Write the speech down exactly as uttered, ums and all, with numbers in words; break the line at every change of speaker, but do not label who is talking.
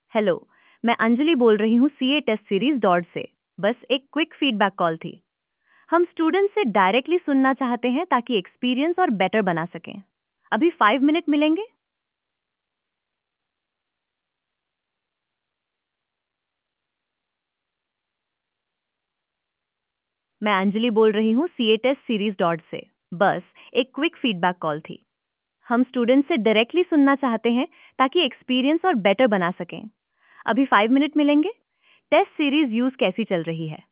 Hello. मैं अंजलि बोल रही हूँ सीए टेस्ट सीरीज डॉट से। बस एक क्विक फीडबैक कॉल थी। हम स्टूडेंट से डायरेक्टली सुनना चाहते हैं ताकि एक्सपीरियंस और बेटर बना सकें। अभी फाइव मिनट मिलेंगे? मैं अंजलि बोल रही हूँ सीए टेस्ट सीरीज डॉट से। बस एक क्विक फीडबैक कॉल थी। हम स्टूडेंट से डायरेक्टली सुनना चाहते हैं ताकि एक्सपीरियंस और बेटर बना सकें। अभी फाइव मिनट मिलेंगे? टेस्ट सीरीज यूज कैसी चल रही है?